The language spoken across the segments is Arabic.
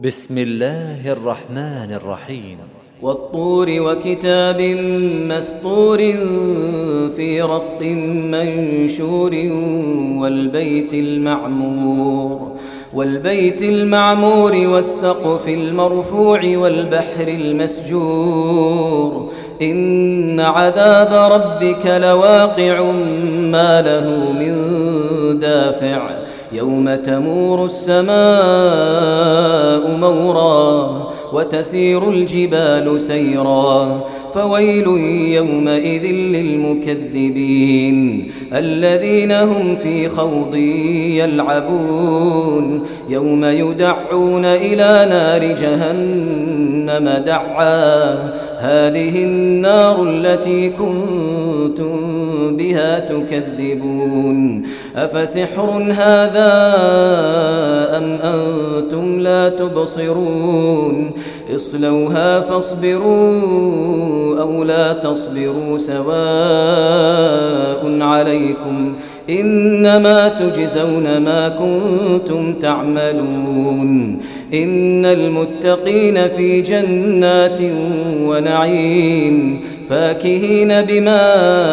بسم الله الرحمن الرحيم. والطور وكتاب مسطور في رق منشور والبيت المعمور والسقف المرفوع والبحر المسجور إن عذاب ربك لواقع ما له من دافع يوم تمور السماء مورا وتسير الجبال سيرا فويل يومئذ للمكذبين الذين هم في خوض يلعبون يوم يدعون إلى نار جهنم دعا هذه النار التي كنتم بها تكذبون أفسحر هذا أم أنتم لا تبصرون اصلوها فاصبروا أو لا تصبروا سواء عليكم إنما تجزون ما كنتم تعملون إن المتقين في جنات ونعيم فاكهين بما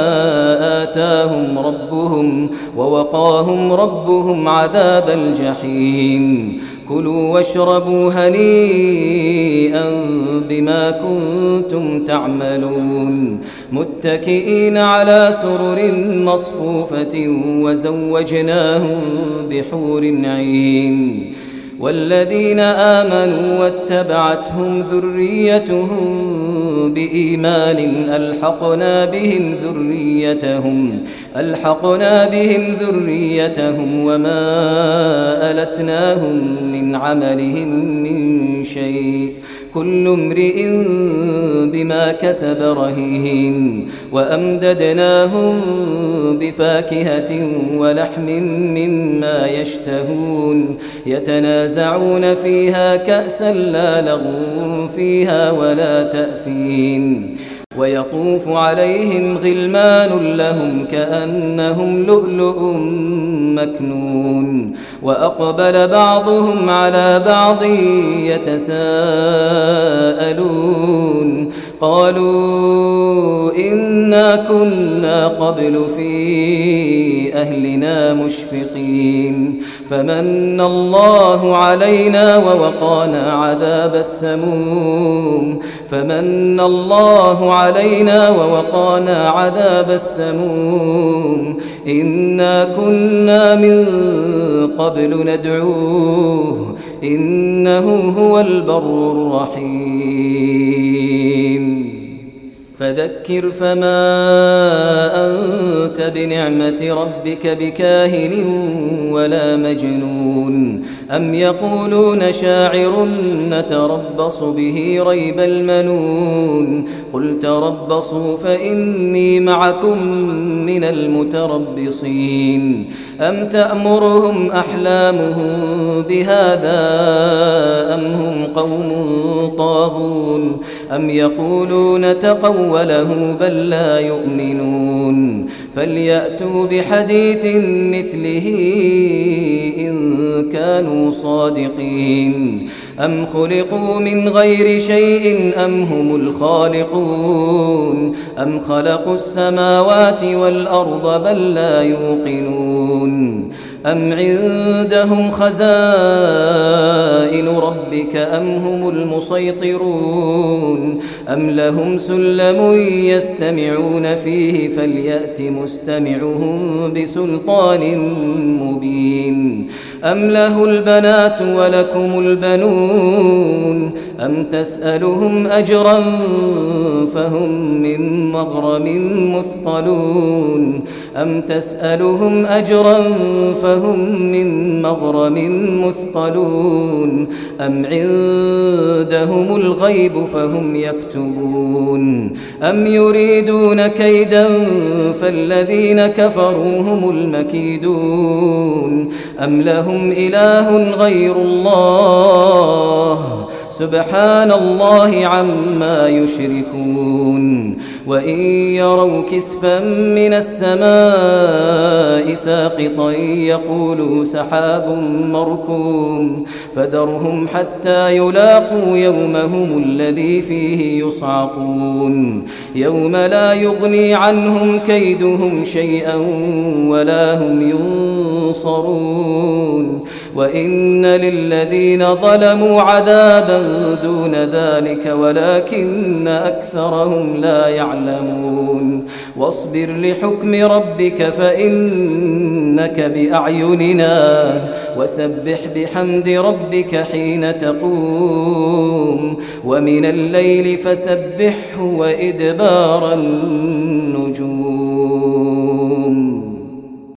آتاهم ربهم ووقاهم ربهم عذاب الجحيم كلوا واشربوا هنيئا بما كنتم تعملون متكئين على سرر مصفوفة وزوجناهم بحور عين والذين آمنوا واتبعتهم ذريتهم بإيمان ألحقنا بهم ذريتهم وما ألتناهم من عملهم من شيء كل امرئ بما كسب رهين وأمددناهم بفاكهة ولحم مما يشتهون يتنازعون فيها كأسا لا لغو فيها ولا تأثيم ويطوف عليهم غلمان لهم كأنهم لؤلؤ مكنون وأقبل بعضهم على بعض يتساءلون قالوا إنا كنا قبل في أهلنا مشفقين فمن الله علينا ووقانا عذاب السموم إنا كنا من قبل ندعوه إنه هو البر الرحيم فذكر فما أنت بنعمة ربك بكاهن ولا مجنون أم يقولون شاعر نتربص به ريب المنون قل تربصوا فإني معكم من المتربصين أم تأمرهم أحلامهم بهذا أم هم قوم طاغون أم يقولون تقوله بل لا يؤمنون فليأتوا بحديث مثله إن كانوا صادقين أم خلقوا من غير شيء أم هم الخالقون أم خلقوا السماوات والأرض بل لا يوقنون أم عندهم خزائن ربك أم هم المسيطرون أم لهم سلم يستمعون فيه فليأت مستمعهم بسلطان مبين أم له البنات ولكم البنون أم تسألهم أجرا فهم من مغرم مثقلون أم عندهم الغيب فهم يكتبون أم يريدون كيدا فالذين كفروا هم المكيدون أم لهم إله غير الله سبحان الله عما يشركون وإن يروا كسفا من السماء ساقطا يقولوا سحاب مركوم فذرهم حتى يلاقوا يومهم الذي فيه يصعقون يوم لا يغني عنهم كيدهم شيئا ولا هم ينصرون وإن للذين ظلموا عذابا دون ذلك ولكن أكثرهم لا يعلمون واصبر لحكم ربك فإنك بأعيننا وسبح بحمد ربك حين تقوم ومن الليل فسبحه وإدبار النجوم